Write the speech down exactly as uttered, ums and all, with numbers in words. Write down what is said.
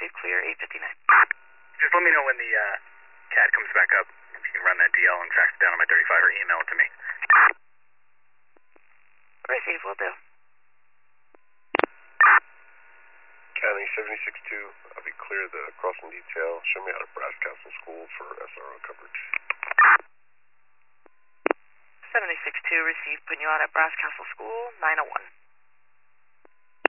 received clear, eight fifty-nine. Just let me know when the uh, cat comes back up. If you can run that D L and track it down on my thirty-five or email it to me. Receive, will do. County seventy-six two, I'll be clear the crossing detail. Show me out of Brass Castle School for S R O coverage. seventy-six two, received, putting you out at Brass Castle School, nine oh one.